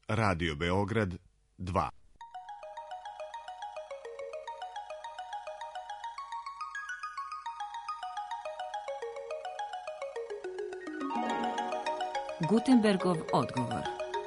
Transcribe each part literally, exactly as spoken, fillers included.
Radio Beograd dva. Gutenbergov odgovor.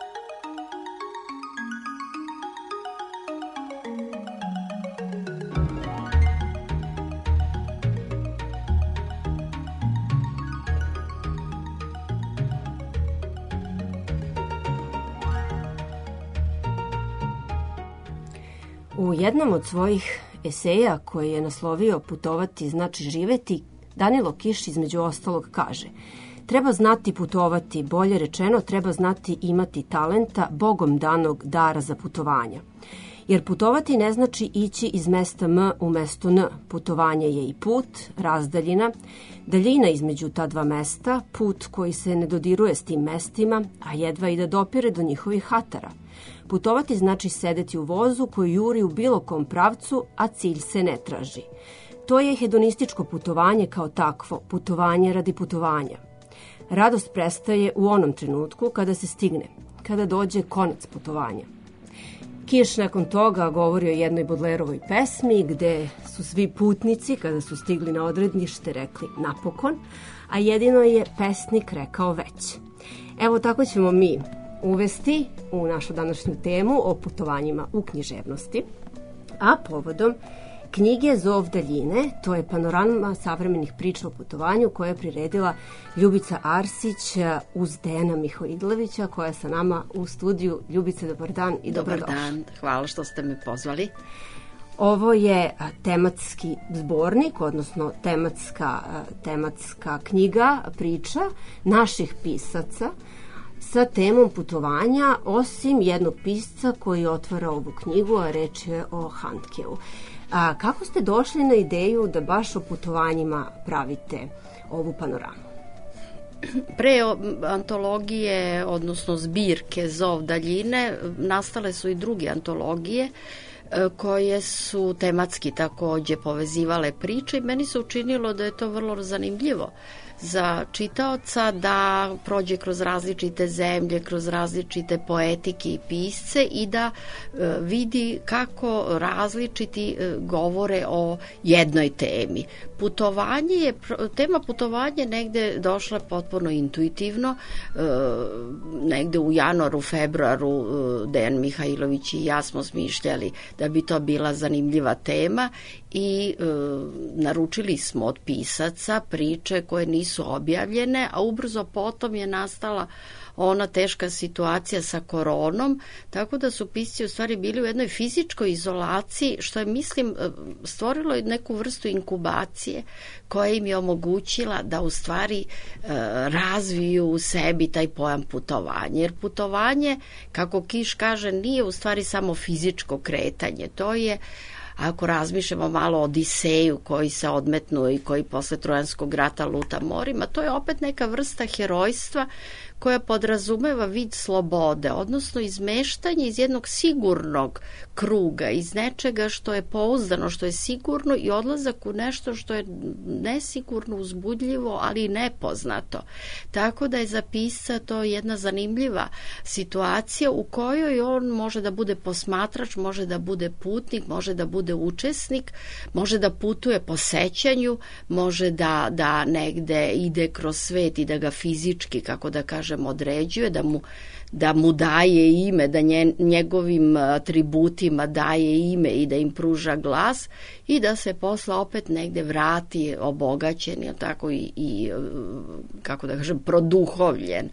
U jednom od svojih eseja koji je naslovio Putovati znači živeti, Danilo Kiš između ostalog kaže: treba znati putovati, bolje rečeno treba znati imati talenta, Bogom danog dara za putovanja. Jer putovati ne znači ići iz mesta M u mesto N. Putovanje je i put, razdaljina, daljina između ta dva mesta, put koji se ne dodiruje s tim mestima, a jedva i da dopire do njihovih hatara. Putovati znači sedeti u vozu koji juri u bilo kom pravcu, a cilj se ne traži. To je hedonističko putovanje kao takvo, putovanje radi putovanja. Radost prestaje u onom trenutku kada se stigne, kada dođe konac putovanja. Kiš nakon toga govori o jednoj Bodlerovoj pesmi gde su svi putnici kada su stigli na odredište rekli napokon, a jedino je pesnik rekao već. Evo tako ćemo mi uvesti u našu današnju temu o putovanjima u književnosti, a povodom knjige Zov daljine, to je panorama savremenih priča o putovanju koje je priredila Ljubica Arsić uz Dejana Mihoidlovića koja je sa nama u studiju. Ljubice, dobar dan i dobrodošla. Dobar dan, hvala što ste me pozvali. Ovo je tematski zbornik, odnosno tematska, tematska knjiga priča naših pisaca sa temom putovanja, osim jednog pisca koji otvara ovu knjigu, a reč je o Handkeu. A kako ste došli na ideju da baš o putovanjima pravite ovu panoramu? Pre antologije, odnosno zbirke Zov daljine, nastale su i druge antologije koje su tematski takođe povezivale priče i meni se učinilo da je to vrlo zanimljivo za čitaoca da prođe kroz različite zemlje, kroz različite poetike i pisce i da e, vidi kako različiti e, govore o jednoj temi. Putovanje je, tema putovanja negde došla potpuno intuitivno, e, negde u januaru, februaru e, Dejan Mihajlović i ja smo smišljali da bi to bila zanimljiva tema i e, naručili smo od pisaca priče koje nisu objavljene, a ubrzo potom je nastala ona teška situacija sa koronom, tako da su pisci u stvari bili u jednoj fizičkoj izolaciji, što je, mislim, stvorilo neku vrstu inkubacije koja im je omogućila da u stvari e, razviju u sebi taj pojam putovanja. Jer putovanje, kako Kiš kaže, nije u stvari samo fizičko kretanje, to je, ako razmišljamo malo o Odiseju koji se odmetnuo i koji posle Trojanskog rata luta morima, to je opet neka vrsta herojstva koja podrazumeva vid slobode, odnosno izmeštanje iz jednog sigurnog kruga, iz nečega što je pouzdano, što je sigurno i odlazak u nešto što je nesigurno, uzbudljivo, ali i nepoznato. Tako da je za pisca to jedna zanimljiva situacija u kojoj on može da bude posmatrač, može da bude putnik, može da bude učesnik, može da putuje po sećanju, može da, da negde ide kroz svet i da ga fizički, kako da kaže, određuje, da mu, da mu daje ime, da nje, njegovim atributima daje ime i da im pruža glas i da se posle opet negde vrati obogaćen, je tako, i, i kako da kažem, produhovljen.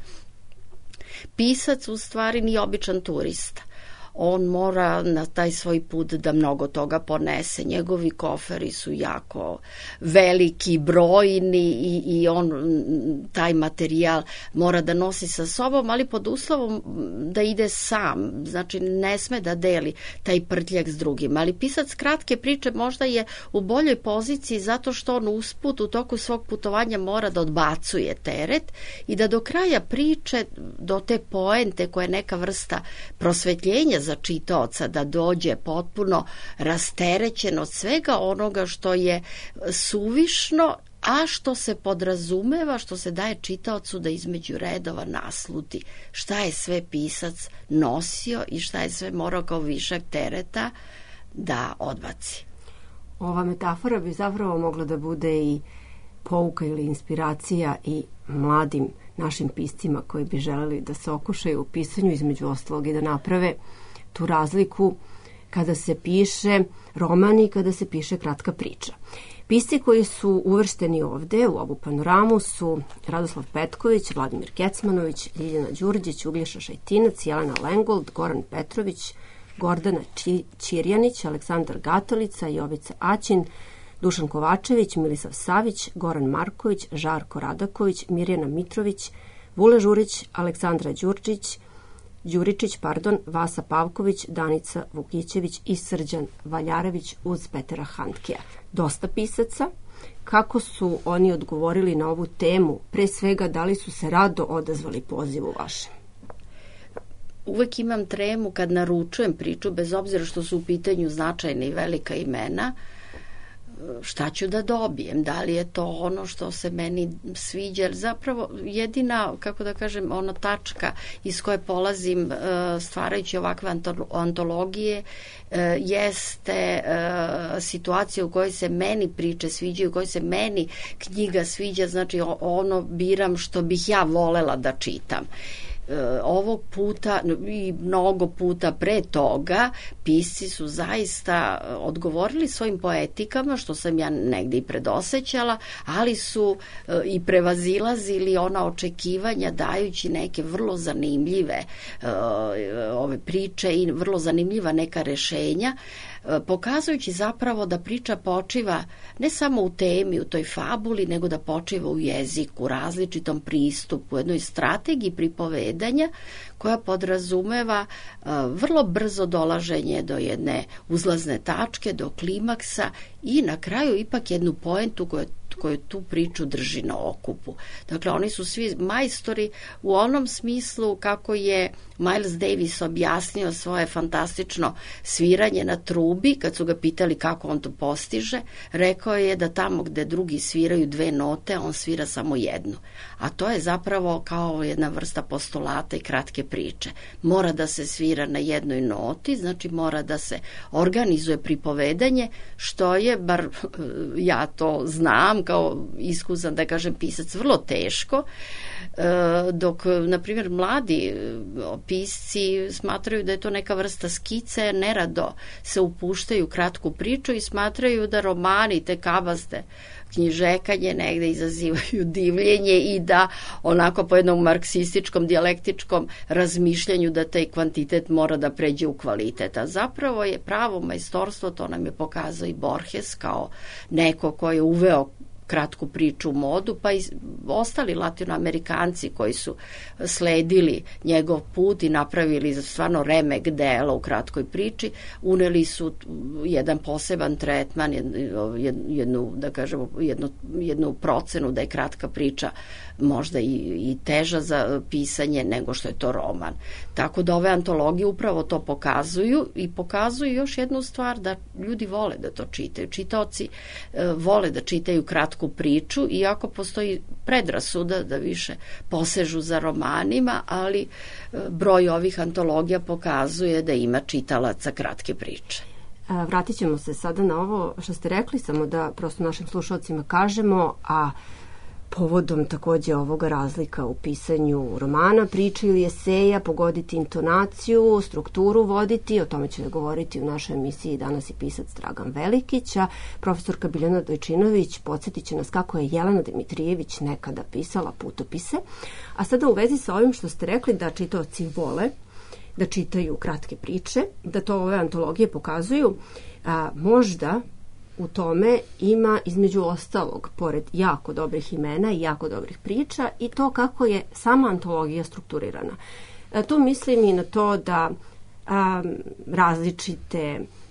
Pisac u stvari nije običan turista. On mora na taj svoj put da mnogo toga ponese. Njegovi koferi su jako veliki, brojni i, i on taj materijal mora da nosi sa sobom, ali pod uslovom da ide sam. Znači ne sme da deli taj prtljak s drugim. Ali pisac kratke priče možda je u boljoj poziciji zato što on usput u toku svog putovanja mora da odbacuje teret i da do kraja priče, do te poente koja je neka vrsta prosvetljenja za čitaoca, da dođe potpuno rasterećen od svega onoga što je suvišno, a što se podrazumeva, što se daje čitaocu da između redova nasluti šta je sve pisac nosio i šta je sve morao kao višak tereta da odbaci. Ova metafora bi zapravo mogla da bude i pouka ili inspiracija i mladim našim piscima koji bi želeli da se okušaju u pisanju, između ostalog i da naprave tu razliku kada se piše roman i kada se piše kratka priča. Pisci koji su uvršteni ovde u ovu panoramu su Radoslav Petković, Vladimir Kecmanović, Ljiljana Đurđić, Uglješa Šajtinac, Jelena Lengold, Goran Petrović, Gordana Ćirjanić, Aleksandar Gatolica, Jovica Aćin, Dušan Kovačević, Milisav Savić, Goran Marković, Žarko Radaković, Mirjana Mitrović, Vule Žurić, Aleksandra Đurđić, Đuričić, pardon, Vasa Pavković, Danica Vukićević i Srđan Valjarević uz Petera Handkea. Dosta pisaca. Kako su oni odgovorili na ovu temu? Pre svega, da li su se rado odazvali pozivu vašem? Uvek imam tremu kad naručujem priču, bez obzira što su u pitanju značajna i velika imena, šta ću da dobijem, da li je to ono što se meni sviđa, jer zapravo jedina, kako da kažem, ona tačka iz koje polazim stvarajući ovakve antologije jeste situacija u kojoj se meni priče sviđaju, u kojoj se meni knjiga sviđa, znači ono biram što bih ja volela da čitam. Ovog puta i mnogo puta pre toga pisci su zaista odgovorili svojim poetikama, što sam ja negde i predosećala, ali su i prevazilazili ona očekivanja dajući neke vrlo zanimljive ove priče i vrlo zanimljiva neka rešenja, pokazujući zapravo da priča počiva ne samo u temi, u toj fabuli, nego da počiva u jeziku, različitom pristupu, jednoj strategiji pripovedanja koja podrazumeva vrlo brzo dolaženje do jedne uzlazne tačke, do klimaksa i na kraju ipak jednu poentu koju koju tu priču drži na okupu. Dakle, oni su svi majstori u onom smislu kako je Miles Davis objasnio svoje fantastično sviranje na trubi, kad su ga pitali kako on to postiže, rekao je da tamo gde drugi sviraju dve note, on svira samo jednu. A to je zapravo kao jedna vrsta postulata i kratke priče. Mora da se svira na jednoj noti, znači mora da se organizuje pripovedanje, što je, bar ja to znam, kao iskusan, da kažem, pisac, vrlo teško, dok, na primjer, mladi pisci smatraju da je to neka vrsta skice, nerado se upuštaju u kratku priču i smatraju da romani, te kabaste knjižekanje negde izazivaju divljenje i da onako po jednom marksističkom, dijalektičkom razmišljanju da taj kvantitet mora da pređe u kvalitet. A zapravo je pravo majstorstvo, to nam je pokazao i Borges kao neko ko je uveo kratku priču u modu, pa i ostali latinoamerikanci koji su sledili njegov put i napravili stvarno remek dela u kratkoj priči, uneli su jedan poseban tretman, jednu, da kažemo, jednu, jednu procenu da je kratka priča možda i, i teža za pisanje nego što je to roman. Tako da ove antologije upravo to pokazuju i pokazuju još jednu stvar, da ljudi vole da to čitaju. Čitaoci e, vole da čitaju kratku priču, iako postoji predrasuda da više posežu za romanima, ali e, broj ovih antologija pokazuje da ima čitalaca kratke priče. Vratit ćemo se sada na ovo što ste rekli, samo da prosto našim slušalcima kažemo, a povodom takođe ovoga razlika u pisanju romana, priče ili eseja, pogoditi intonaciju, strukturu voditi, o tome će da govoriti u našoj emisiji danas i pisac Dragan Velikić, a profesorka Biljana Dojčinović podsjetit će nas kako je Jelena Dimitrijević nekada pisala putopise. A sada u vezi sa ovim što ste rekli da čitaoci vole da čitaju kratke priče, da to ove antologije pokazuju, a, možda u tome ima između ostalog, pored jako dobrih imena i jako dobrih priča, i to kako je sama antologija strukturirana. E, tu mislim i na to da a, različite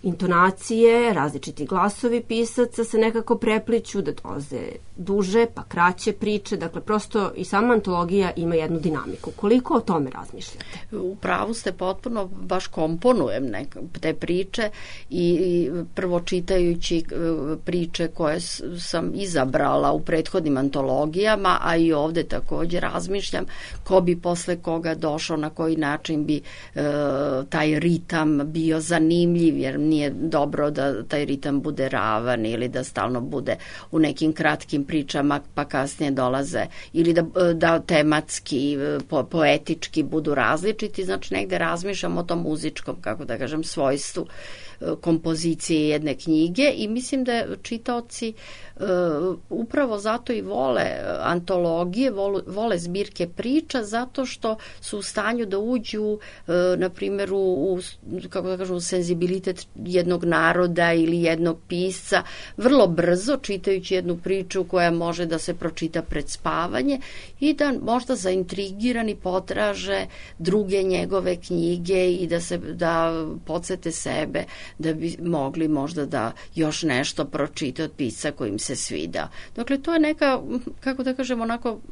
intonacije, različiti glasovi pisaca se nekako prepliću, da dolaze duže pa kraće priče, dakle prosto i sama antologija ima jednu dinamiku. Koliko o tome razmišljate? U pravu ste potpuno, baš komponujem neke, te priče i, i prvo čitajući priče koje sam izabrala u prethodnim antologijama, a i ovde takođe razmišljam ko bi posle koga došao, na koji način bi e, taj ritam bio zanimljiv, jer nije dobro da taj ritam bude ravan ili da stalno bude u nekim kratkim pričama pa kasnije dolaze ili da, da tematski, po, poetički budu različiti, znači negde razmišljam o tom muzičkom, kako da kažem, svojstvu kompozicije jedne knjige i mislim da čitaoci uh, upravo zato i vole antologije, vole, vole zbirke priča, zato što su u stanju da uđu uh, na primjer u, u, kako da kažem, u senzibilitet jednog naroda ili jednog pisca vrlo brzo, čitajući jednu priču koja može da se pročita pred spavanje i da možda zaintrigirani potraže druge njegove knjige i da se da podsete sebe da bi mogli možda da još nešto pročita od pisca koji im se svida. Dakle, to je neka, kako da kažem, onako uh,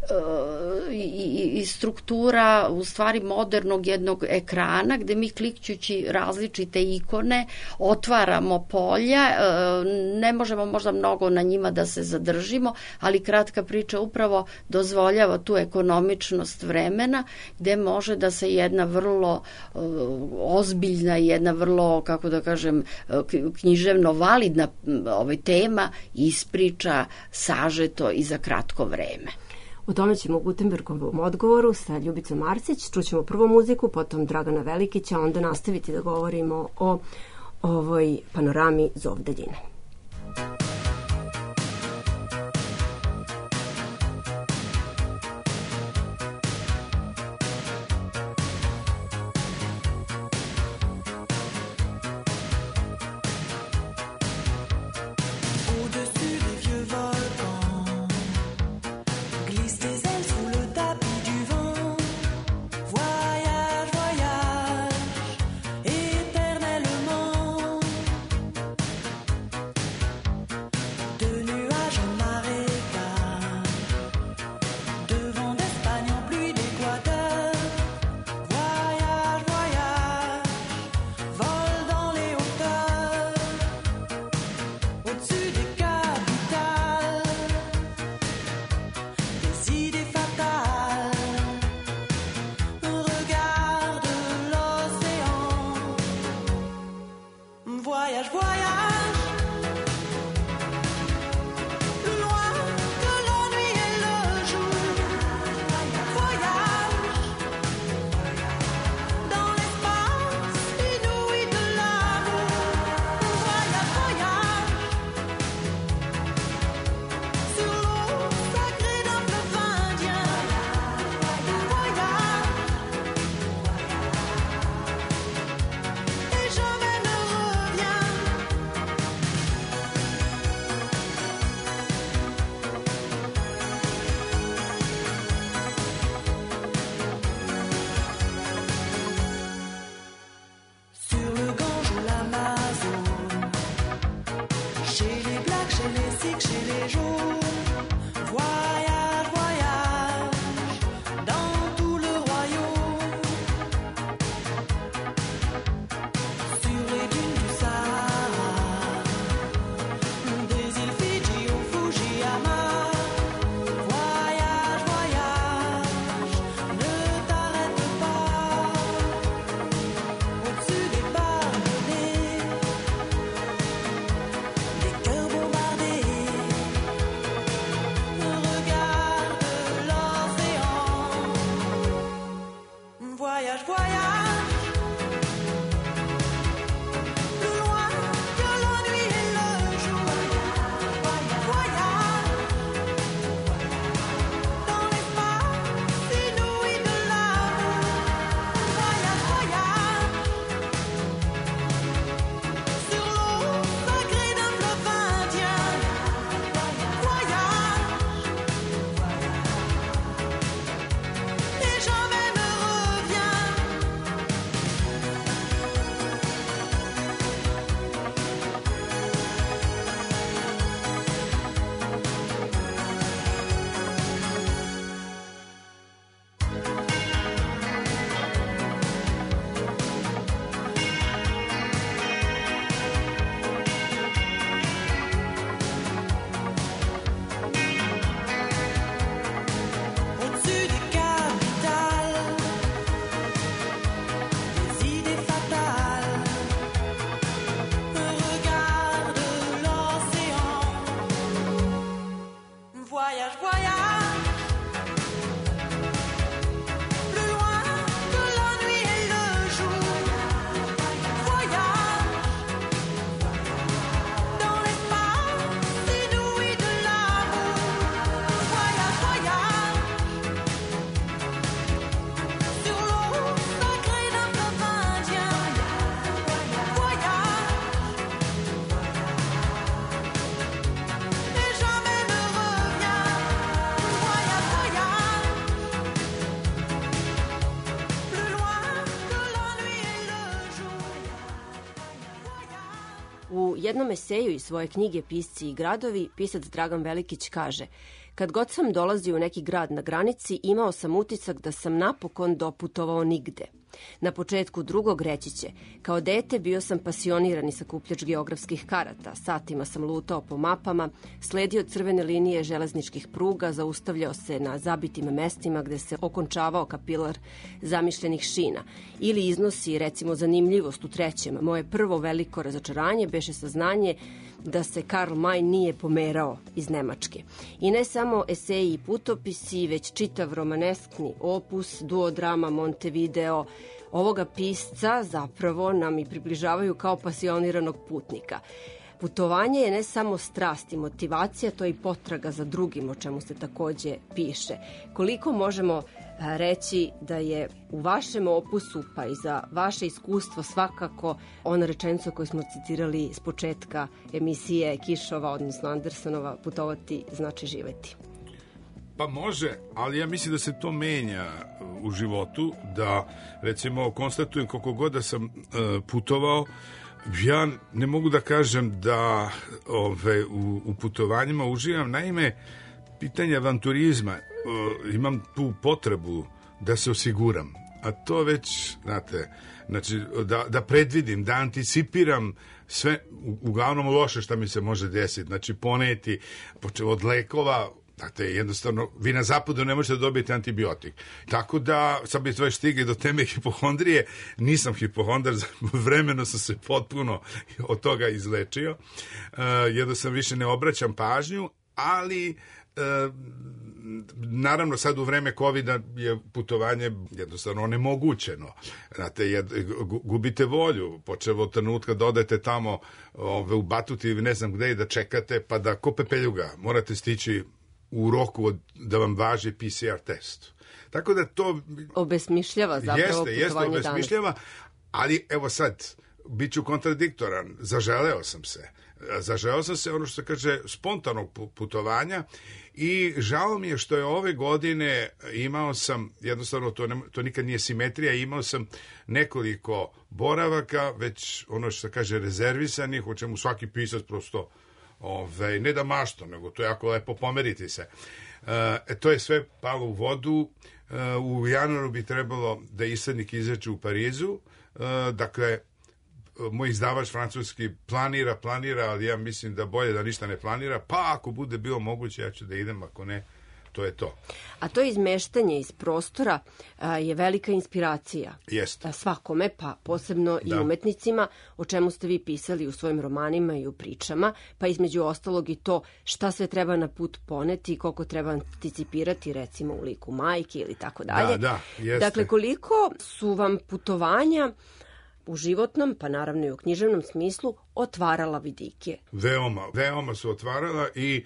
i, i struktura u stvari modernog jednog ekrana gde mi klikćući različite ikone otvaramo polja, uh, ne možemo možda mnogo na njima da se zadržimo, ali kratka priča upravo dozvoljava tu ekonomičnost vremena gde može da se jedna vrlo uh, ozbiljna i jedna vrlo, kako da kažem, književno validna ovaj tema ispriča sažeto i za kratko vreme. O tome ćemo u Gutenbergovom odgovoru sa Ljubicom Arsić. Čućemo prvo muziku, potom Dragana Velikića, onda nastaviti da govorimo o ovoj panorami Zov daljine. Voyage, éternellement. U jednom eseju iz svoje knjige Pisci i gradovi, pisac Dragan Velikić kaže: kad god sam dolazio u neki grad na granici, imao sam utisak da sam napokon doputovao nigde. Na početku drugog reći će: kao dete bio sam pasionirani sakupljač geografskih karata, satima sam lutao po mapama, sledio crvene linije železničkih pruga, zaustavljao se na zabitim mestima gde se okončavao kapilar zamišljenih šina. Ili iznosi, recimo, zanimljivost u trećem: moje prvo veliko razočaranje beše saznanje da se Karl May nije pomerao iz Nemačke. I ne samo eseji i putopisi, već čitav romaneskni opus, duodrama Montevideo, ovoga pisca zapravo nam i približavaju kao pasioniranog putnika. Putovanje je ne samo strast i motivacija, to je i potraga za drugim, o čemu se takođe piše. Koliko možemo reći da je u vašem opusu, pa i za vaše iskustvo svakako ona rečenica koju smo citirali s početka emisije Kišova, odnosno Andersenova, putovati znači živeti? Pa može, ali ja mislim da se to menja u životu, da recimo konstatujem koliko god da sam uh, putovao, ja ne mogu da kažem da ove, u, u putovanjima uživam. Naime, pitanje avanturizma, uh, imam tu potrebu da se osiguram, a to već, znate, znači, da, da predvidim, da anticipiram sve, uglavnom loše šta mi se može desiti, znači poneti, počeo od lekova. Znate, jednostavno, vi na zapadu ne možete dobiti antibiotik. Tako da, sad bi tvoje stigli do teme hipohondrije, nisam hipohondar, vremeno sam se potpuno od toga izlečio, uh, jer da sam više ne obraćam pažnju, ali uh, naravno sad u vreme kovida je putovanje jednostavno onemogućeno. Znate, jed, gubite volju, počevo od trenutka da odete tamo ove, u Batuti ili ne znam gde i da čekate, pa da ko pepeljuga morate stići u roku od, da vam važi P C R test. Tako da to obesmišljava zapravo jeste, putovanje jeste obesmišljava, danas. Ali evo sad, bit ću kontradiktoran, zaželeo sam se. Zaželeo sam se, ono što se kaže, spontanog putovanja i žao mi je što je ove godine imao sam, jednostavno to, ne, to nikad nije simetrija, imao sam nekoliko boravaka, već ono što se kaže rezervisanih, o čemu svaki pisac prosto Ove, ne da mašto, nego to je jako lepo pomeriti se. E, to je sve palo u vodu. E, u januaru bi trebalo da Isadnik izađe u Parizu. E, dakle, moj izdavač francuski planira, planira, ali ja mislim da bolje da ništa ne planira, pa ako bude bilo moguće ja ću da idem, ako ne, to je to. A to izmeštanje iz prostora a, je velika inspiracija. Jeste. Svakome, pa posebno da. i umetnicima, o čemu ste vi pisali u svojim romanima i u pričama, pa između ostalog i to šta sve treba na put poneti i koliko treba anticipirati, recimo u liku majke ili tako dalje. Da, da, jeste. Dakle, koliko su vam putovanja u životnom, pa naravno i u književnom smislu, otvarala vidike? Veoma, veoma su otvarala i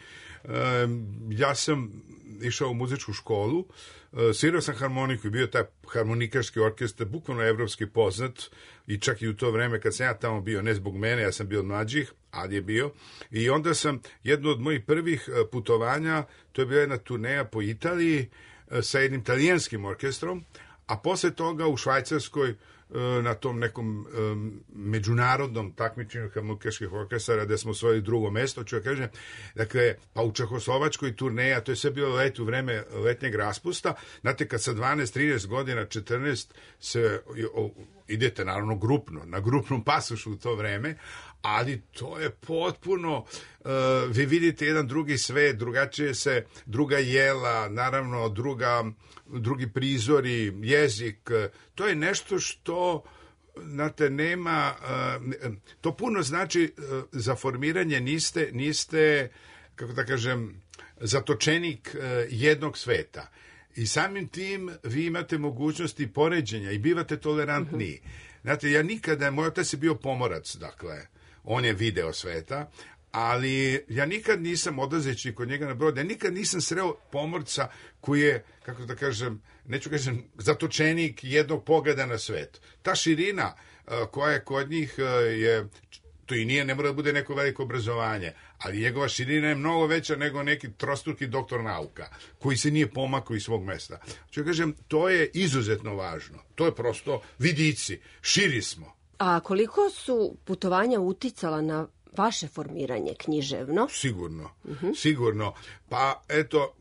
um, ja sam išao u muzičku školu, uh, svirao sam harmoniku i bio taj harmonikaški orkestar, bukvalno evropski poznat i čak i u to vreme kad sam ja tamo bio, ne zbog mene, ja sam bio od mlađih, ali je bio. I onda sam, jedno od mojih prvih uh, putovanja, to je bila jedna turneja po Italiji uh, sa jednim talijanskim orkestrom, a posle toga u Švajcarskoj na tom nekom um, međunarodnom takmičenju harmonikaških orkestara gde smo osvojili drugo mesto, ću ja kažem, dakle, pa u Čehoslovačkoj turneja, to je sve bilo let u vreme letnjeg raspusta, znate, kad sa dvanaest, trinaest godina, četrnaest se o, idete naravno grupno, na grupnom pasošu u to vreme, ali to je potpuno, uh, vi vidite jedan drugi svet, drugačije se, druga jela, naravno druga, drugi prizori, jezik, to je nešto što, znate, nema, uh, to puno znači uh, za formiranje, niste, niste, kako da kažem, zatočenik uh, jednog sveta. I samim tim vi imate mogućnosti poređenja i bivate tolerantniji. Znate, ja nikada, moj otac je bio pomorac, dakle, on je video sveta, ali ja nikad nisam, odlazeći kod njega na brod, ja nikad nisam sreo pomorca koji je, kako da kažem, neću kažem, zatočenik jednog pogleda na svet. Ta širina uh, koja je kod njih uh, je, to i nije, ne mora da bude neko veliko obrazovanje, ali njegova širina je mnogo veća nego neki trostruki doktor nauka, koji se nije pomakao iz svog mesta. Ću kažem, to je izuzetno važno. To je prosto vidici, širi smo. A koliko su putovanja uticala na vaše formiranje književno? Sigurno, uh-huh. sigurno. Pa eto,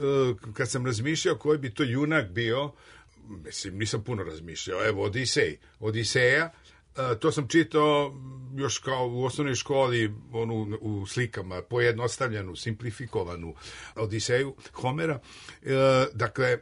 kad sam razmišljao koji bi to junak bio, mislim, nisam puno razmišljao. Evo, Odisej. Odiseja, to sam čitao još kao u osnovnoj školi, onu u slikama, pojednostavljenu, simplifikovanu Odiseju Homera. Dakle,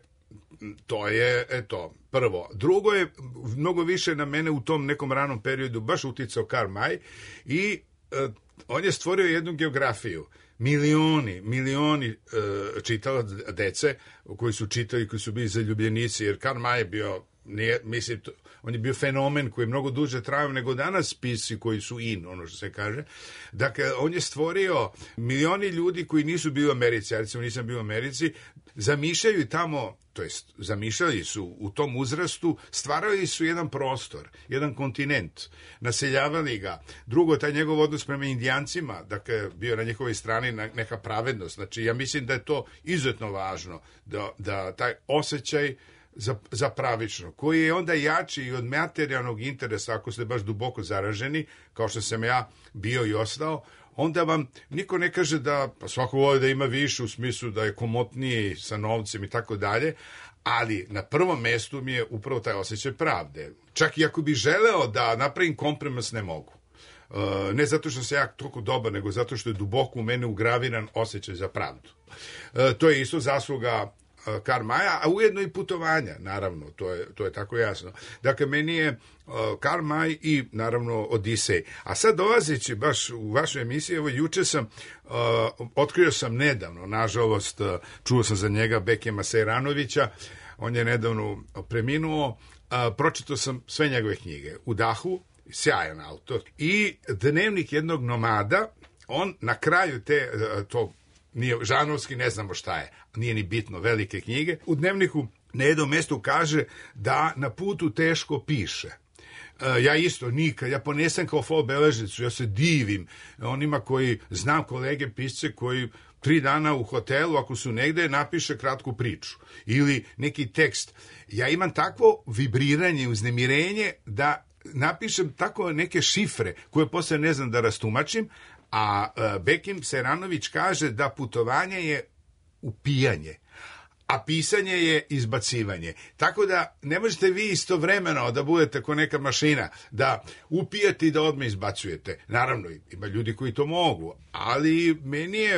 to je, eto, prvo. Drugo je, mnogo više na mene u tom nekom ranom periodu baš uticao Karl May i uh, on je stvorio jednu geografiju. Milioni, milioni uh, čitala dece koji su čitali, koji su bili zaljubljenici, jer Karl May je bio, nije, mislim, to, on je bio fenomen koji je mnogo duže trajao nego danas spisi koji su in, ono što se kaže. Dakle, on je stvorio milioni ljudi koji nisu bili u Americi, ja recimo nisam bio u Americi, zamišljaju tamo, to jest zamišljali su u tom uzrastu, stvarali su jedan prostor, jedan kontinent, naseljavali ga. Drugo, taj njegov odnos prema Indijancima, dakle, bio na njihovoj strani neka pravednost. Znači, ja mislim da je to izuzetno važno, da, da taj osjećaj za, za pravično, koji je onda jači i od materijalnog interesa, ako ste baš duboko zaraženi, kao što sam ja bio i ostao, onda vam niko ne kaže da, pa svako voli da ima više u smislu da je komotniji sa novcem i tako dalje, ali na prvom mestu mi je upravo taj osjećaj pravde. Čak i ako bi želeo da napravim kompromis, ne mogu. Uh, ne zato što se ja toliko dobar, nego zato što je duboko u mene ugraviran osjećaj za pravdu. Uh, to je isto zasluga Karl Maya, a ujedno i putovanja, naravno, to je, to je tako jasno. Dakle, meni je uh, Karl May i, naravno, Odisej. A sad dolazeći baš u vašu emisiju, evo, juče sam, uh, otkrio sam nedavno, nažalost, uh, čuo sam za njega Bekema Sejranovića, on je nedavno preminuo, uh, pročitao sam sve njegove knjige. U dahu, sjajan autor, i Dnevnik jednog nomada, on na kraju te, uh, tog nije žanovski, ne znamo šta je, nije ni bitno, velike knjige. U Dnevniku na jednom mjestu kaže da na putu teško piše. E, ja isto nikad, ja ponesem kao fol beležnicu, ja se divim onima koji, znam kolege pisce koji tri dana u hotelu, ako su negde, napiše kratku priču ili neki tekst. Ja imam takvo vibriranje, uznemirenje da napišem tako neke šifre koje posle ne znam da rastumačim, a Bekim Sejranović kaže da putovanje je upijanje, a pisanje je izbacivanje. Tako da ne možete vi istovremeno da budete ko neka mašina, da upijete i da odmah izbacujete. Naravno, ima ljudi koji to mogu, ali meni je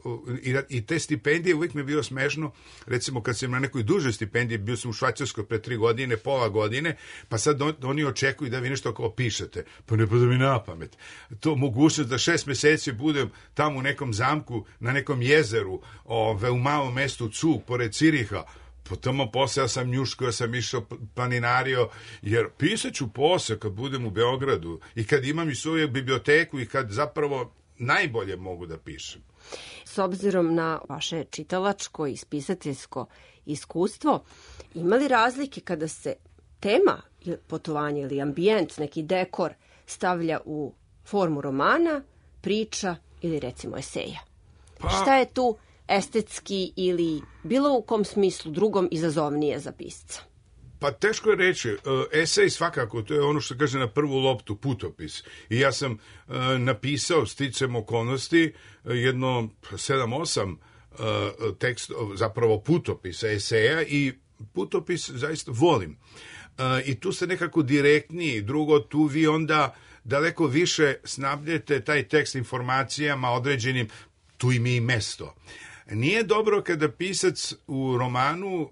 i te stipendije, uvijek mi je bilo smešno, recimo kad sam na nekoj dužoj stipendiji, bio sam u Švajcarskoj pre tri godine, pola godine, pa sad oni očekuju da vi nešto kao pišete. Pa ne pada mi na pamet. To mogućnost da šest meseci budem tamo u nekom zamku, na nekom jezeru, ove, u malom mestu Cug, pored Ciriha, po tamo posle ja sam njuško, ja sam išao planinario, jer pisat ću posle kad budem u Beogradu i kad imam i svoju biblioteku i kad zapravo najbolje mogu da pišem. S obzirom na vaše čitalačko i spisateljsko iskustvo, ima li razlike kada se tema putovanja ili ambijent, neki dekor stavlja u formu romana, priča ili recimo eseja? Pa... Šta je tu estetski ili bilo u kom smislu drugom izazovnije za pisca? Pa teško je reći. Esej svakako, to je ono što kaže na prvu loptu, putopis. I ja sam uh, napisao sticajem okolnosti jedno sedam osam uh, tekst, zapravo putopisa, eseja, i putopis zaista volim. Uh, I tu ste nekako direktniji. Drugo, tu vi onda daleko više snabljete taj tekst informacijama određenim, tu im je i mesto. Nije dobro kada pisac u romanu,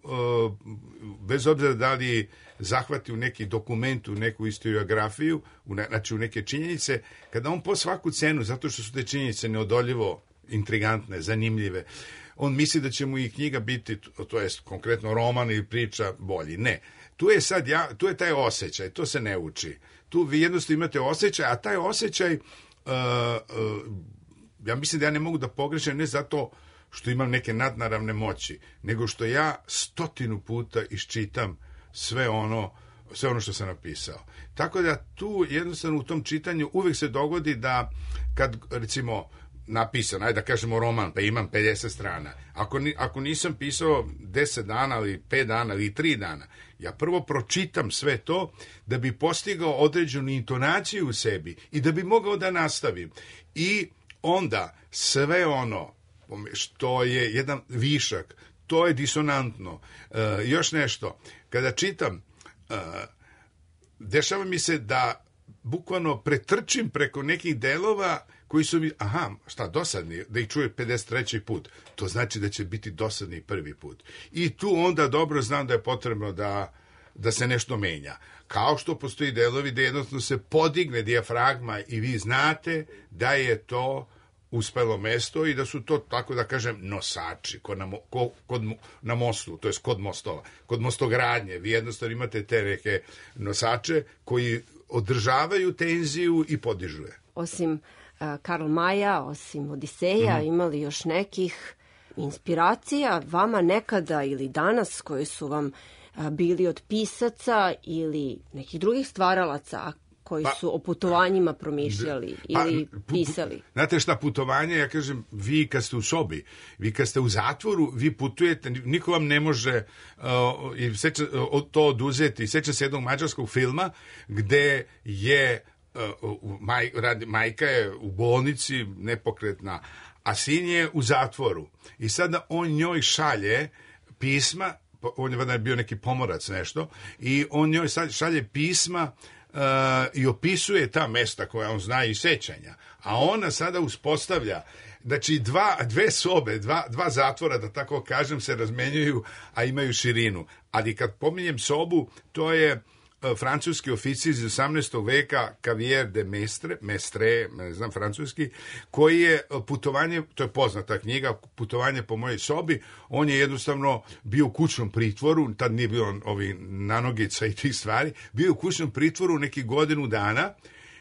bez obzira da li zahvati u neki dokument, u neku historiografiju, znači u neke činjenice, kada on po svaku cenu, zato što su te činjenice neodoljivo intrigantne, zanimljive, on misli da će mu i knjiga biti, to jest konkretno roman ili priča, bolji. Ne. Tu je sad ja, tu je taj osjećaj, to se ne uči. Tu vi jednostavno imate osjećaj, a taj osjećaj, uh, uh, ja mislim da ja ne mogu da pogrešim, ne zato što imam neke nadnaravne moći, nego što ja stotinu puta iščitam sve ono, sve ono što sam napisao. Tako da tu jednostavno u tom čitanju uvek se dogodi da kad, recimo, napisan, ajde da kažemo roman, pa imam pedeset strana. Ako, ni, ako nisam pisao deset dana ili pet dana ili tri dana, ja prvo pročitam sve to da bi postigao određenu intonaciju u sebi i da bi mogao da nastavim. I onda sve ono što je jedan višak, to je disonantno. Uh, još nešto, kada čitam, uh, dešava mi se da bukvalno pretrčim preko nekih delova koji su mi, aha, šta, dosadni, da ih čuje pedeset treći put. To znači da će biti dosadni prvi put. I tu onda dobro znam da je potrebno da, da se nešto menja. Kao što postoji delovi da jednostavno se podigne dijafragma i vi znate da je to uspelo mesto i da su to, tako da kažem, nosači kod na, kod, kod, na mostu, to je kod mostova, kod mostogradnje. Vi jednostavno imate te neke nosače koji održavaju tenziju i podižu je. Osim uh, Karl Maja, osim Odiseja, mm-hmm. imali još nekih inspiracija vama nekada ili danas koji su vam uh, bili od pisaca ili nekih drugih stvaralaca koji pa, su o putovanjima promišljali pa, ili pisali? Znate šta, putovanje, ja kažem, vi kad ste u sobi, vi kad ste u zatvoru, vi putujete, niko vam ne može uh, i seća, uh, to oduzeti. Seća se jednog mađarskog filma gde je uh, maj, radi, majka je u bolnici, nepokretna, a sin je u zatvoru. I sada on njoj šalje pisma, on je vada bio neki pomorac nešto, i on njoj šalje pisma Uh, i opisuje ta mesta koja on zna i sećanja, a ona sada uspostavlja, znači dva, dve sobe, dva, dva zatvora, da tako kažem, se razmenjuju, a imaju širinu. Ali kad pominjem sobu, to je uh, francuski oficir iz osamnaestog veka, Xavier de Mestre, Mestre, ne znam francuski, koji je putovanje, to je poznata knjiga, Putovanje po mojoj sobi, on je jednostavno bio u kućnom pritvoru, tad nije bio ovi nanogica i tih stvari, bio u kućnom pritvoru neki godinu dana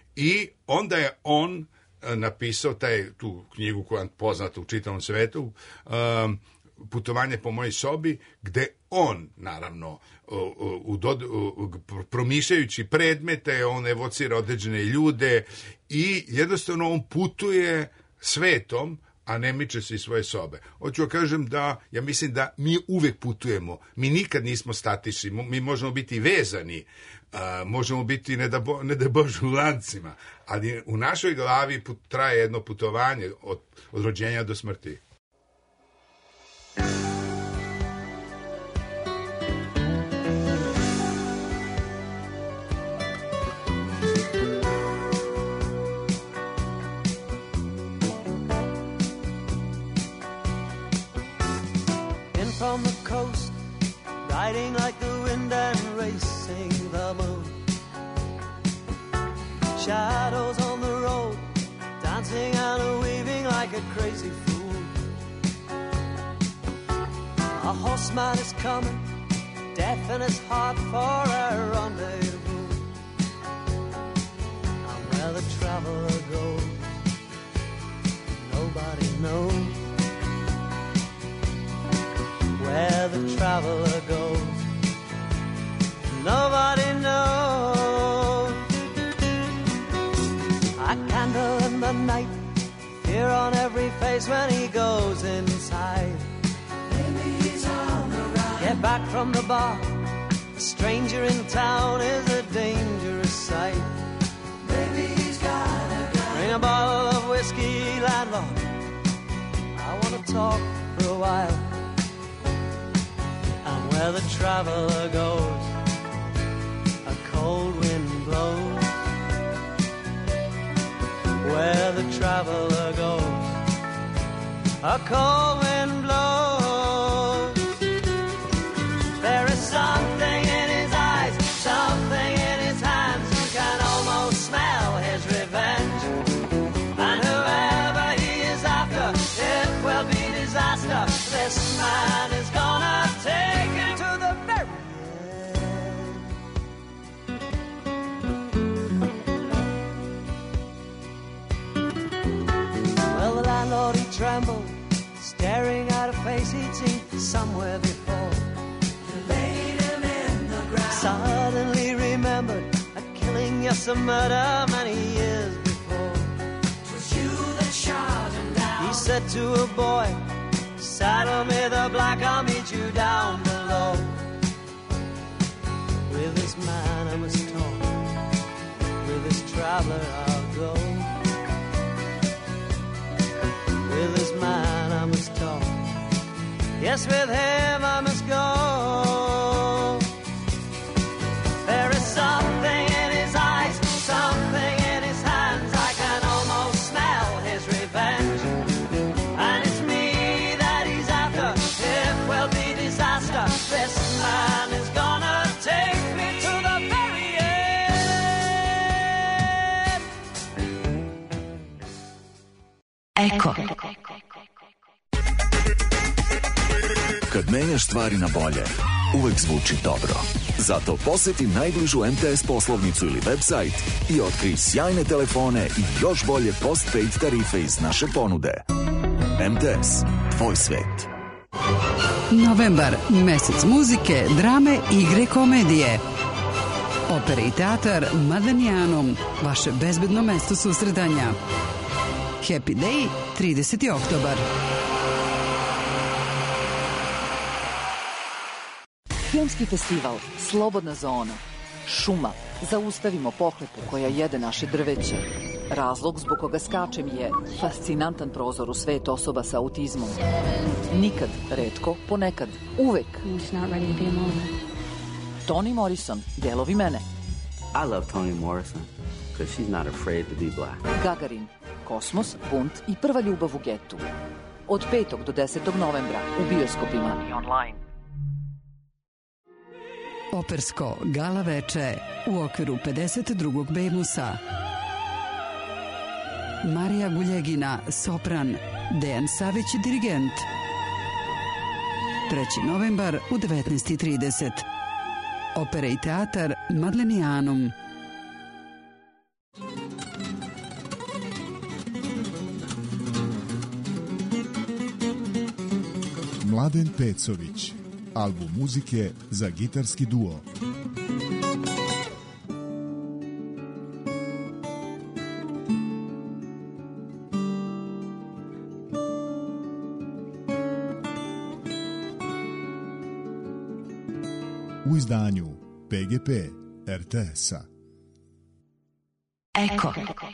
i onda je on napisao taj, tu knjigu koja je poznata u čitavom svetu, um, Putovanje po mojoj sobi, gde on, naravno, u, u, u, promišljajući predmete, on evocira određene ljude i jednostavno on putuje svetom, a ne miče se iz svoje sobe. Hoću da kažem da, ja mislim da mi uvek putujemo, mi nikad nismo statični, mi možemo biti vezani, a, možemo biti, ne da, bo, ne da Bože, u lancima, ali u našoj glavi put, traje jedno putovanje od, od rođenja do smrti. From the coast, riding like the wind and racing the moon. Shadows on the road, dancing and weaving like a crazy fool. A horseman is coming, death in his heart for a rendezvous. And where the traveler goes, nobody knows. Where the traveler goes, nobody knows. A candle in the night, fear on every face when he goes inside. Maybe he's on the run. Get back from the bar, a stranger in town is a dangerous sight. Maybe he's got a gun. Bring a bottle of whiskey, landlord, I want to talk for a while. Where the traveler goes, a cold wind blows. Where the traveler goes, a cold wind blows. There is something in his eyes, something in his hands. You can almost smell his revenge. And whoever he is after, it will be disaster. This man is gonna take trembled, staring at a face he'd seen somewhere before. You laid him in the ground. Suddenly remembered a killing, yes, a murder many years before. 'Twas you that shot him down. He said to a boy, saddle me the black, I'll meet you down below. With this man I must talk, with this traveler I'll go. With this man I must talk, yes, with him I must go. There is something in his eyes, something in his hands, I can almost smell his revenge. And it's me that he's after, it will be disaster. This man is gonna take me to the very end. Eko. Kad menjaš stvari na bolje, uvek zvuči dobro. Zato poseti najbližu M T S poslovnicu ili website i otkrij sjajne telefone i još bolje postpaid tarife iz naše ponude. M T S, tvoj svet. Novembar, mesec muzike, drame, igre, komedije. Opera i teatar Madanijanum, vaše bezbedno mesto susretanja. Happy Day, trideseti oktobar. Filmski festival, Slobodna zona, Šuma, zaustavimo pohlepu koja jede naše drveće. Razlog zbog koga skačem je fascinantan prozor u svet osoba sa autizmom. Nikad, retko, ponekad, uvek. Toni Morrison, delovi mene. I love Toni Morrison, because she's not afraid to be black. Gagarin, Kosmos, bunt i prva ljubav u getu. Od petog do desetog novembra u bioskopima i online. Opersko gala veče u okviru pedeset drugog Bemusa. Marija Guljegina, sopran, Dejan Savić, dirigent. treći novembar u devetnaest i trideset. Opera i teatar Madlenijanum. Mladen Pecović, album muzike za gitarski duo. U izdanju P G P R T S-a. Eko.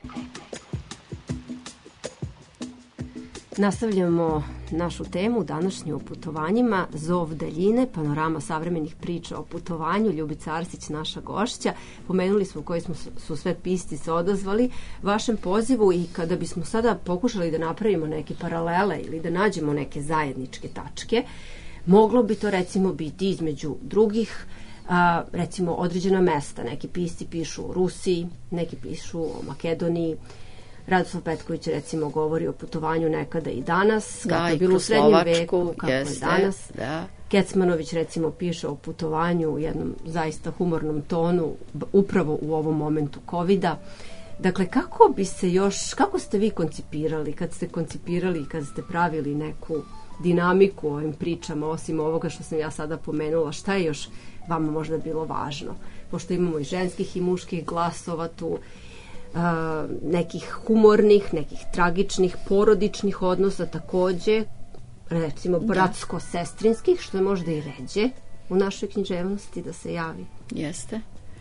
Nastavljamo našu temu današnju o putovanjima, Zov daljine, panorama savremenih priča o putovanju. Ljubica Arsić, naša gošća. Pomenuli smo koji smo, su sve pisti se odazvali vašem pozivu i kada bismo sada pokušali da napravimo neke paralele ili da nađemo neke zajedničke tačke, moglo bi to recimo biti između drugih, a, recimo određena mesta. Neki pisci pišu o Rusiji, neki pišu o Makedoniji. Radoslav Petković recimo govori o putovanju nekada i danas, da, kako je bilo u srednjem veku, kako jeste, je danas. Da. Kecmanović recimo piše o putovanju u jednom zaista humornom tonu, upravo u ovom momentu kovida. Dakle, kako bi se još, kako ste vi koncipirali, kad ste koncipirali i kad ste pravili neku dinamiku o ovim pričama, osim ovoga što sam ja sada pomenula, šta je još vama možda bilo važno? Pošto imamo i ženskih i muških glasova tu, Uh, nekih humornih, nekih tragičnih, porodičnih odnosa takođe, recimo bratsko-sestrinskih, što je možda i ređe u našoj književnosti da se javi. Jeste.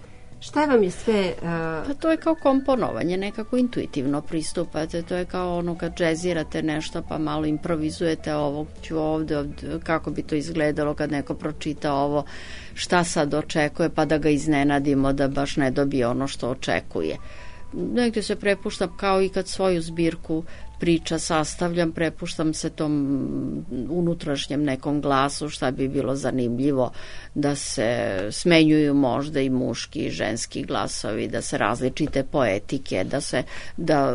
Šta vam je sve... Uh... Pa to je kao komponovanje, nekako intuitivno pristupate, to je kao ono kad džezirate nešto pa malo improvizujete ovo, ću ovde, ovde, kako bi to izgledalo kad neko pročita ovo, šta sad očekuje, pa da ga iznenadimo da baš ne dobije ono što očekuje. Negdje se prepuštam, kao i kad svoju zbirku priča sastavljam, prepuštam se tom unutrašnjem nekom glasu, šta bi bilo zanimljivo da se smenjuju možda i muški i ženski glasovi, da se različite poetike, da se da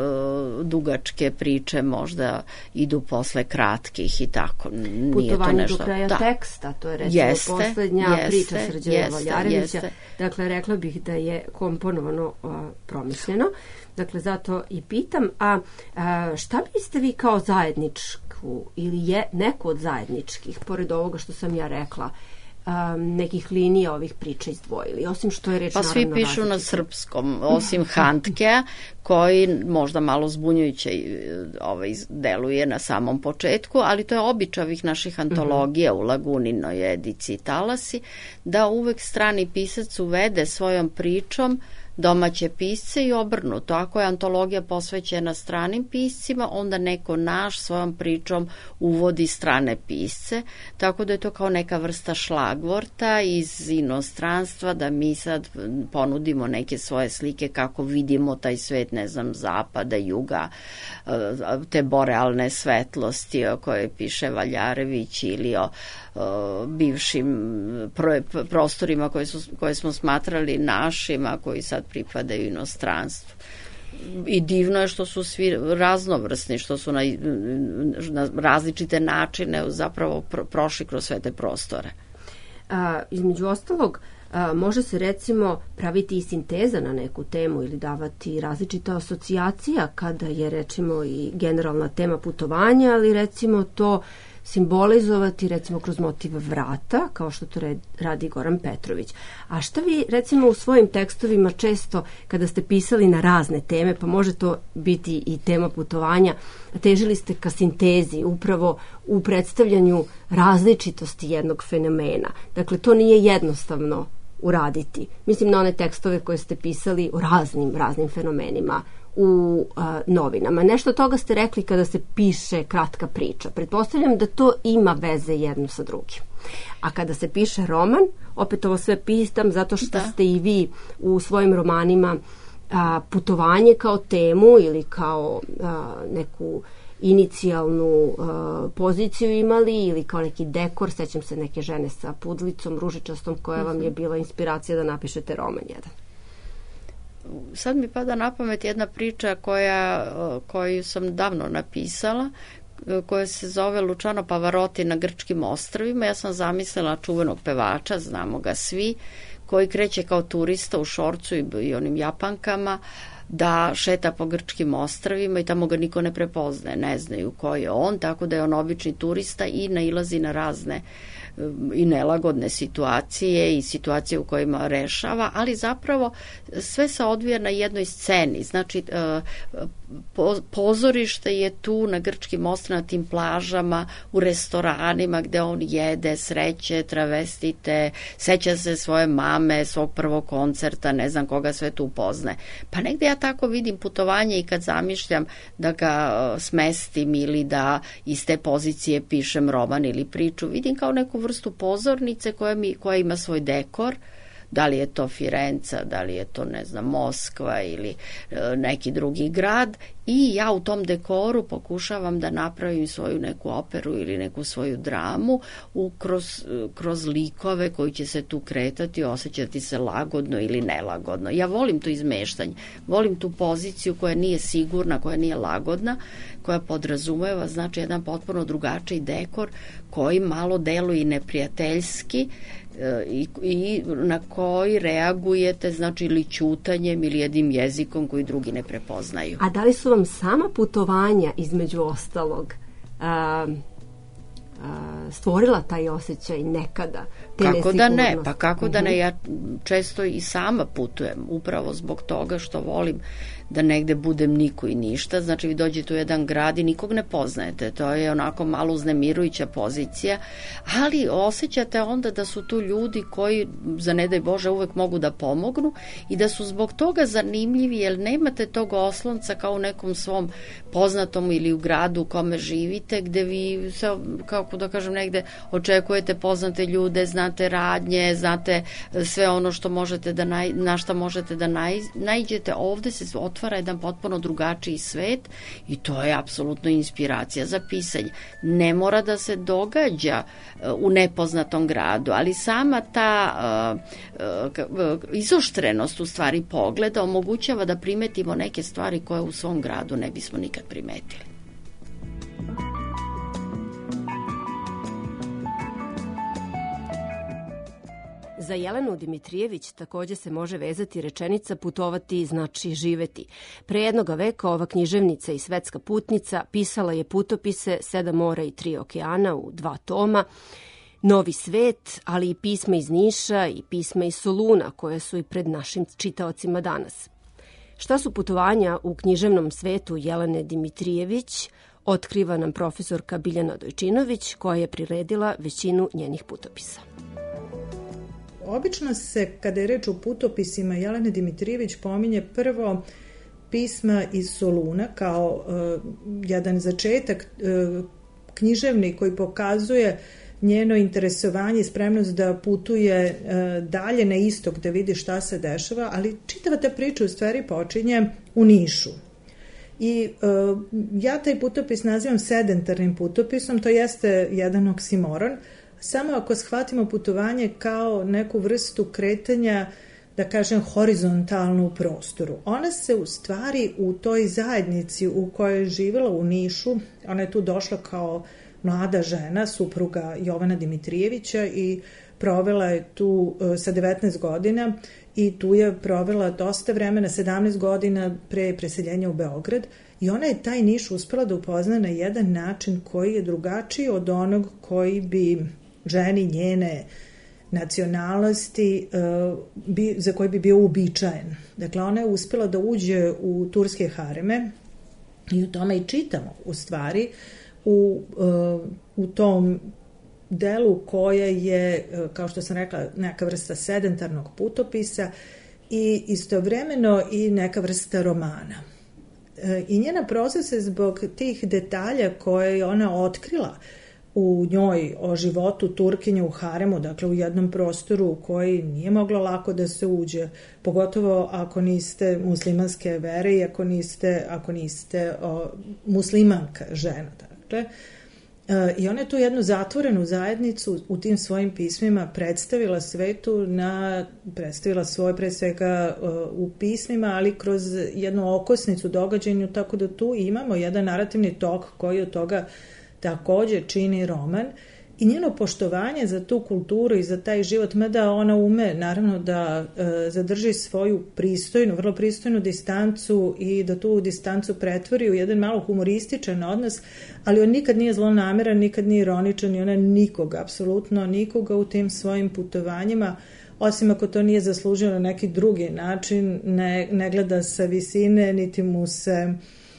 dugačke priče možda idu posle kratkih i tako. Nije Putovanje to nešto, do kraja da. teksta, to je recimo jeste, poslednja jeste, priča Srđana jeste, Valjarevića. jeste. Dakle, rekla bih da je komponovano uh, promišljeno. Dakle, zato i pitam, a, a šta biste vi kao zajedničku ili je neko od zajedničkih, pored ovoga što sam ja rekla, um, nekih linija ovih priča izdvojili, osim što je reč pa naravno svi pišu različite. na srpskom, osim Handkea, koji možda malo zbunjujuće ovaj, deluje na samom početku, ali to je običaj ovih naših antologija u Laguninoj ediciji Talasi, da uvek strani pisac uvede svojom pričom domaće pisce i obrnuto. Ako je antologija posvećena stranim piscima, onda neko naš svojom pričom uvodi strane pisce, tako da je to kao neka vrsta šlagvorta iz inostranstva, da mi sad ponudimo neke svoje slike kako vidimo taj svet, ne znam, zapada, juga, te borealne svetlosti o kojoj piše Valjarević ili o bivšim prostorima koje, su, koje smo smatrali našima, koji sad pripadaju inostranstvu. I divno je što su svi raznovrsni, što su na, na različite načine zapravo pro, prošli kroz sve te prostore. A, između ostalog, a, može se recimo praviti i sinteza na neku temu ili davati različita asocijacija kada je recimo i generalna tema putovanja, ali recimo to simbolizovati recimo kroz motiv vrata, kao što to radi Goran Petrović. A šta vi recimo u svojim tekstovima često kada ste pisali na razne teme, pa može to biti i tema putovanja, težili ste ka sintezi upravo u predstavljanju različitosti jednog fenomena. Dakle, to nije jednostavno uraditi. Mislim na one tekstove koje ste pisali o raznim, raznim fenomenima u a, novinama. Nešto toga ste rekli kada se piše kratka priča. Pretpostavljam da to ima veze jedno sa drugim. A kada se piše roman, opet ovo sve pitam zato što da. ste i vi u svojim romanima a, putovanje kao temu ili kao a, neku inicijalnu a, poziciju imali ili kao neki dekor. Sećam se neke žene sa pudlicom ružičastom koja vam je bila inspiracija da napišete roman jedan. Sad mi pada na pamet jedna priča koja, koju sam davno napisala, koja se zove Luciano Pavarotti na grčkim ostrvima. Ja sam zamislila čuvenog pevača, znamo ga svi, koji kreće kao turista u šorcu i, i onim japankama, da šeta po grčkim ostrvima i tamo ga niko ne prepoznaje, ne znaju ko je on, tako da je on obični turista i nailazi na razne i nelagodne situacije i situacije u kojima rešava, ali zapravo sve se odvija na jednoj sceni. Znači, pozorište je tu na grčkim ostrvima, na tim plažama, u restoranima gde on jede, sreće, travestite, seća se svoje mame, svog prvog koncerta, ne znam koga sve tu upoznaje. Pa negde ja tako vidim putovanje i kad zamišljam da ga smestim ili da iz te pozicije pišem roman ili priču, vidim kao neku vrstu pozornice koja, mi, koja ima svoj dekor, da li je to Firenca, da li je to, ne znam, Moskva ili e, neki drugi grad, i ja u tom dekoru pokušavam da napravim svoju neku operu ili neku svoju dramu u, kroz, kroz likove koji će se tu kretati, osjećati se lagodno ili nelagodno. Ja volim to izmeštanje, volim tu poziciju koja nije sigurna, koja nije lagodna, koja podrazumeva, znači, jedan potpuno drugačiji dekor koji malo deluje neprijateljski, I, i na koji reagujete, znači, ili ćutanjem ili jednim jezikom koji drugi ne prepoznaju. A da li su vam sama putovanja, između ostalog, a, a, stvorila taj osjećaj nekada? Te Kako da ne, pa kako uh-huh. da ne, ja često i sama putujem, upravo zbog toga što volim da negde budem niko i ništa. Znači, vi dođete u jedan grad i nikog ne poznajete, to je onako malo uznemirujuća pozicija, ali osjećate onda da su tu ljudi koji, za ne daj Bože, uvek mogu da pomognu i da su zbog toga zanimljivi, jer nemate tog oslonca kao u nekom svom poznatom ili u gradu u kome živite, gde vi se, kako da kažem, negde očekujete poznate ljude, znate radnje, znate sve ono što možete da naj, na šta možete da naj, naiđete. Ovde se otvara jedan potpuno drugačiji svet i to je apsolutno inspiracija za pisanje. Ne mora da se događa u nepoznatom gradu, ali sama ta uh, uh, izoštrenost u stvari pogleda omogućava da primetimo neke stvari koje u svom gradu ne bismo nikad primetili. Za Jelenu Dimitrijević takođe se može vezati rečenica putovati znači živeti. Pre jednoga veka ova književnica i svetska putnica pisala je putopise Sedam mora i tri okeana u dva toma. Novi svet, ali i pisma iz Niša i pisma iz Soluna, koje su i pred našim čitaocima danas. Šta su putovanja u književnom svetu Jelene Dimitrijević, otkriva nam profesorka Biljana Dojčinović, koja je priredila većinu njenih putopisa. Obično se, kada je reč o putopisima, Jelene Dimitrijević pominje prvo pisma iz Soluna kao uh, jedan začetak uh, književni koji pokazuje njeno interesovanje i spremnost da putuje uh, dalje na istok da vidi šta se dešava, ali čitava ta priča u stvari počinje u Nišu. I uh, ja taj putopis nazivam sedentarnim putopisom, to jeste jedan oksimoron, samo ako shvatimo putovanje kao neku vrstu kretanja, da kažem, horizontalnu u prostoru. Ona se u stvari u toj zajednici u kojoj je živjela u Nišu, ona je tu došla kao mlada žena, supruga Jovana Dimitrijevića i provela je tu sa devetnaest godina i tu je provela dosta vremena, sedamnaest godina pre preseljenja u Beograd i ona je taj Niš uspela da upozna na jedan način koji je drugačiji od onog koji bi ženi njene nacionalnosti bi, za koji bi bio uobičajen. Dakle, ona je uspela da uđe u turske hareme i u tome i čitamo u stvari u, u tom delu koje je, kao što sam rekla, neka vrsta sedentarnog putopisa i istovremeno i neka vrsta romana. I njena proza se zbog tih detalja koje je ona otkrila u njoj o životu Turkinje u haremu, dakle u jednom prostoru u koji nije moglo lako da se uđe, pogotovo ako niste muslimanske vere i ako niste, ako niste o, muslimanka žena. Dakle. E, I ona je tu jednu zatvorenu zajednicu u tim svojim pismima predstavila svetu, na, predstavila svoje pre svega o, u pismima, ali kroz jednu okosnicu događanju, tako da tu imamo jedan narativni tok koji od toga takođe čini roman i njeno poštovanje za tu kulturu i za taj život, mada ona ume naravno da e, zadrži svoju pristojnu, vrlo pristojnu distancu i da tu distancu pretvori u jedan malo humorističan odnos, ali on nikad nije zlonameran, nikad nije ironičan i ona nikoga, apsolutno nikoga u tim svojim putovanjima, osim ako to nije zaslužilo na neki drugi način, ne, ne gleda sa visine, niti mu se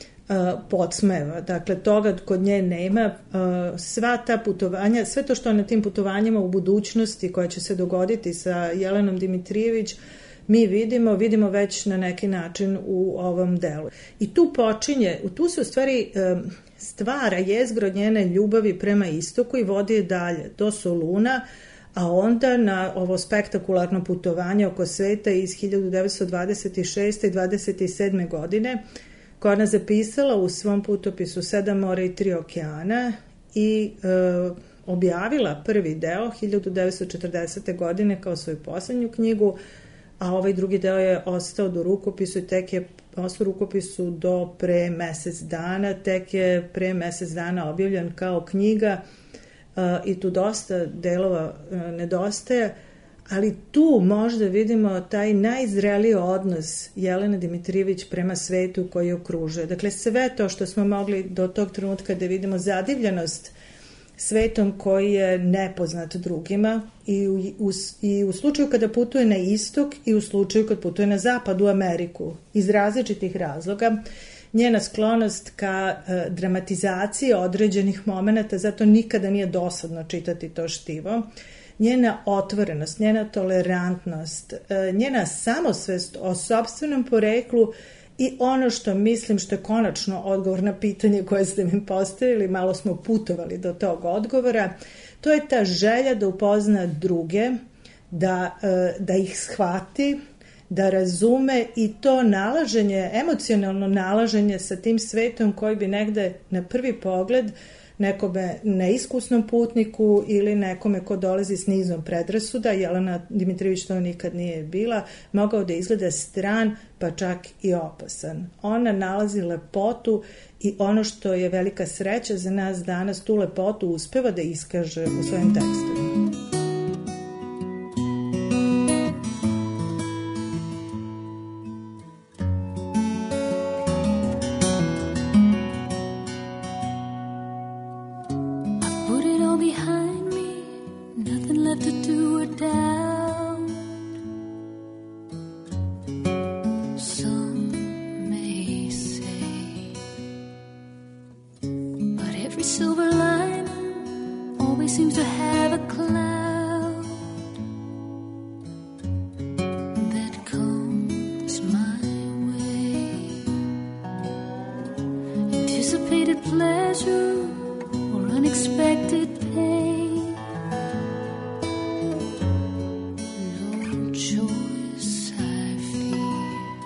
podsmeva. Dakle, toga kod nje nema. Sva ta putovanja, sve to što je na tim putovanjima u budućnosti koja će se dogoditi sa Jelenom Dimitrijević, mi vidimo, vidimo već na neki način u ovom delu. I tu počinje, tu se u stvari stvara jezgro njene ljubavi prema istoku i vodi je dalje do Soluna, a onda na ovo spektakularno putovanje oko sveta iz hiljadu devetsto dvadeset šeste i dvadeset sedme godine, koja ona zapisala u svom putopisu Sedam mora i tri okeana i e, objavila prvi deo hiljadu devetsto četrdesete godine kao svoju poslednju knjigu, a ovaj drugi deo je ostao do rukopisu i tek je ostao rukopisu do pre mesec dana, tek je pre mesec dana objavljen kao knjiga e, i tu dosta delova e, nedostaje, ali tu možda vidimo taj najzreliji odnos Jelene Dimitrijević prema svetu koji je okružuje. Dakle, sve to što smo mogli do tog trenutka da vidimo zadivljenost svetom koji je nepoznat drugima i u, u, i u slučaju kada putuje na istok i u slučaju kad putuje na zapad u Ameriku iz različitih razloga, njena sklonost ka e, dramatizaciji određenih momenata, zato nikada nije dosadno čitati to štivo, njena otvorenost, njena tolerantnost, njena samosvest o sopstvenom poreklu i ono što mislim što je konačno odgovor na pitanje koje ste mi postavili, malo smo putovali do tog odgovora, to je ta želja da upozna druge, da, da ih shvati, da razume i to nalaženje, emocionalno nalaženje sa tim svetom koji bi negde na prvi pogled nekome neiskusnom putniku ili nekome ko dolazi s nizom predrasuda, Jelena Dimitrijević to nikad nije bila, mogao da izgleda stran pa čak i opasan. Ona nalazi lepotu i ono što je velika sreća za nas danas, tu lepotu uspeva da iskaže u svojim tekstovima. Every silver lining always seems to have a cloud that comes my way. Anticipated pleasure or unexpected pain. No choice I feel.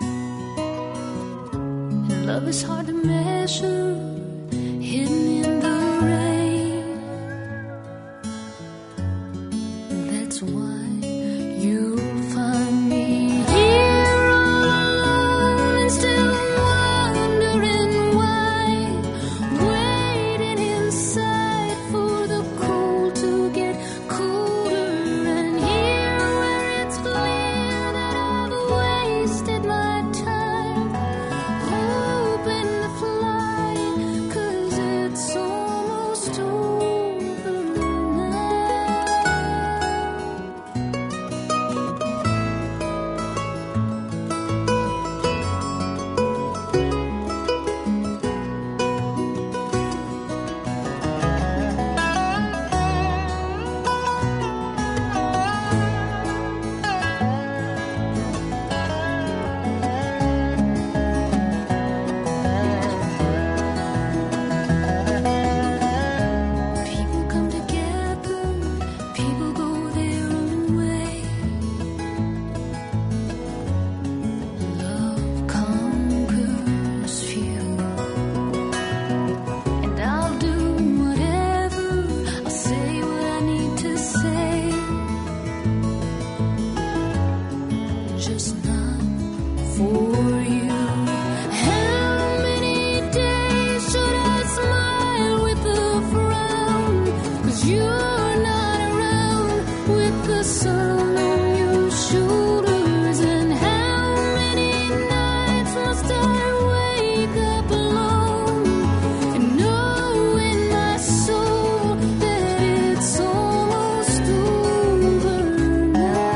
And love is hard to measure, hidden in the rain. That's why you'll find me here all alone and still wondering why, waiting inside for the cold to get colder. And here where it's clear that I've wasted my time, hoping to fly, 'cause it's almost over now. People come together, people go their own way. Love conquers few, and I'll do whatever, I'll say what I need to say, just not for you. How many days should I smile with a frown? 'Cause you're not around with the sun on your shoulders. And how many nights must I wake up alone and know in my soul that it's almost over now.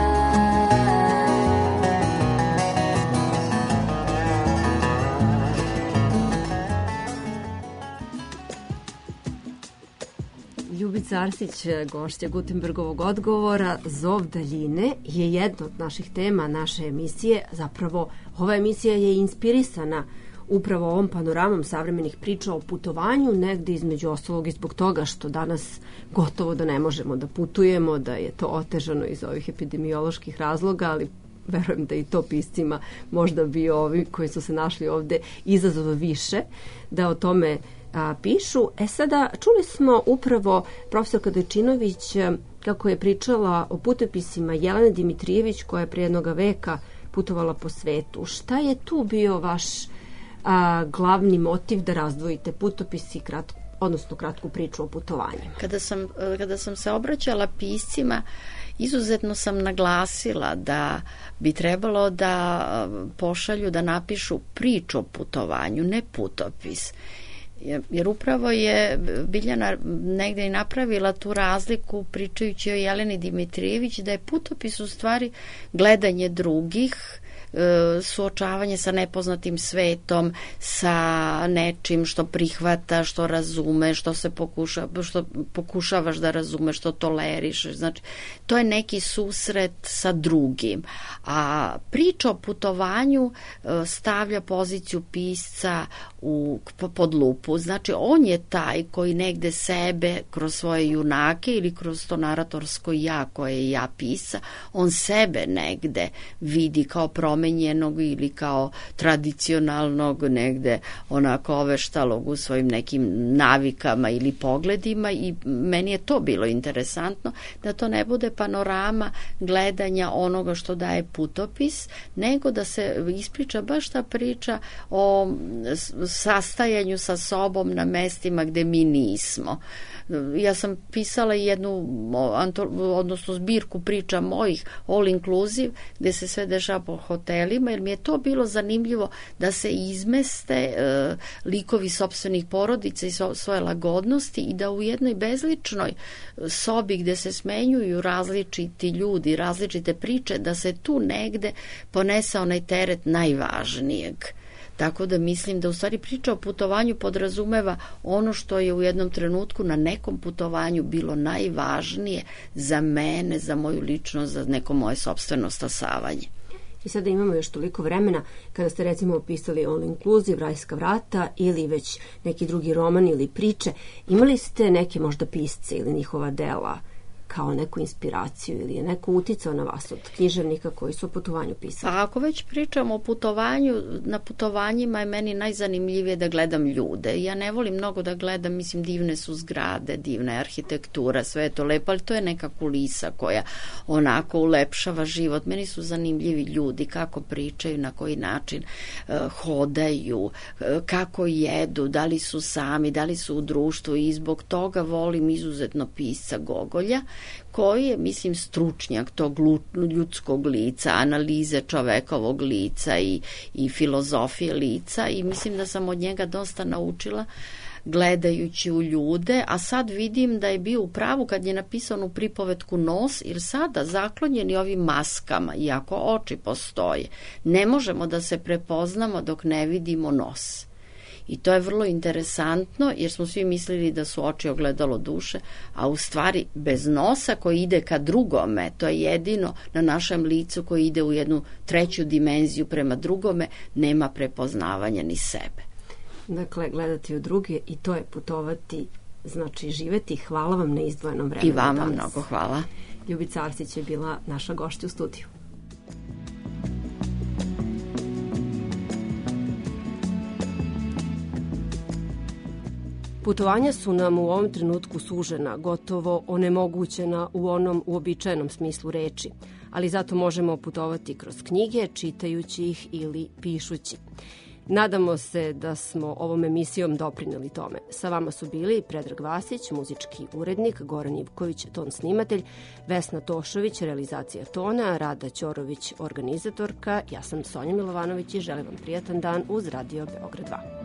Ljubica Arsić, gošća Gutenbergovog odgovora. Zov daljine je jedna od naših tema naše emisije. Zapravo, ova emisija je inspirisana upravo ovom panoramom savremenih priča o putovanju, negde između ostalog i zbog toga što danas gotovo da ne možemo da putujemo, da je to otežano iz ovih epidemioloških razloga, ali verujem da i to piscima možda bi ovi koji su se našli ovde izazova više da o tome a, pišu. E sada, čuli smo upravo profesorka Dojčinović a, kako je pričala o putopisima Jelene Dimitrijević koja je prije jednog veka putovala po svetu. Šta je tu bio vaš a, glavni motiv da razdvojite putopis i kratko, odnosno kratku priču o putovanjima? Kada sam, kada sam se obraćala piscima, izuzetno sam naglasila da bi trebalo da pošalju, da napišu priču o putovanju, ne putopis. Jer upravo je Biljana negde i napravila tu razliku pričajući o Jeleni Dimitrijević, da je putopis u stvari gledanje drugih, suočavanje sa nepoznatim svetom, sa nečim što prihvata, što razume, što se pokuša, što pokušavaš da razumeš, što toleriš. Znači, to je neki susret sa drugim. A priča o putovanju stavlja poziciju pisca u, pod lupu. Znači, on je taj koji negde sebe kroz svoje junake ili kroz to naratorsko ja koje je ja pisa, on sebe negde vidi kao promenjenog ili kao tradicionalnog, negde onako oveštalog u svojim nekim navikama ili pogledima, i meni je to bilo interesantno, da to ne bude panorama gledanja onoga što daje putopis, nego da se ispriča baš ta priča o sastajanju sa sobom na mestima gde mi nismo. Ja sam pisala jednu, odnosno zbirku priča mojih, all inclusive, gde se sve dešava po hotelima, jer mi je to bilo zanimljivo da se izmeste e, likovi sopstvenih porodica i so, svoje lagodnosti i da u jednoj bezličnoj sobi gde se smenjuju različiti ljudi, različite priče, da se tu negde ponese onaj teret najvažnijeg. Tako da mislim da u stvari priča o putovanju podrazumeva ono što je u jednom trenutku na nekom putovanju bilo najvažnije za mene, za moju ličnost, za neko moje sopstveno stasavanje. I sada imamo još toliko vremena, kada ste recimo opisali All Inclusive, Rajska vrata ili već neki drugi roman ili priče, imali ste neke možda pisce ili njihova dela kao neku inspiraciju ili je neko uticao na vas od književnika koji su o putovanju pisali? Pa ako već pričamo o putovanju, na putovanjima je meni najzanimljivije da gledam ljude. Ja ne volim mnogo da gledam, mislim, divne su zgrade, divna je arhitektura, sve je to lepo, ali to je neka kulisa koja onako ulepšava život. Meni su zanimljivi ljudi, kako pričaju, na koji način uh, hodaju, uh, kako jedu, da li su sami, da li su u društvu, i zbog toga volim izuzetno pisca Gogolja, koji je, mislim, stručnjak tog ljudskog lica, analize čovekovog lica i, i filozofije lica, i mislim da sam od njega dosta naučila gledajući u ljude, a sad vidim da je bio u pravu kad je napisao u pripovetku Nos, jer sada zaklonjeni ovim maskama, iako oči postoje, ne možemo da se prepoznamo dok ne vidimo nos. I to je vrlo interesantno, jer smo svi mislili da su oči ogledalo duše, a u stvari bez nosa koji ide ka drugome, to je jedino na našem licu koji ide u jednu treću dimenziju prema drugome, nema prepoznavanja ni sebe. Dakle, gledati u druge i to je putovati, znači živeti. Hvala vam na izdvojenom vremenu. I vama danas. Mnogo hvala. Ljubica Arsić je bila naša gošća u studiju. Putovanja su nam u ovom trenutku sužena, gotovo onemogućena u onom uobičajenom smislu reči, ali zato možemo putovati kroz knjige, čitajući ih ili pišući. Nadamo se da smo ovom emisijom doprineli tome. Sa vama su bili Predrag Vasić, muzički urednik, Goran Ivković, ton snimatelj, Vesna Tošović, realizacija tona, Rada Ćorović, organizatorka, ja sam Sonja Milovanović i želim vam prijatan dan uz Radio Beograd dva.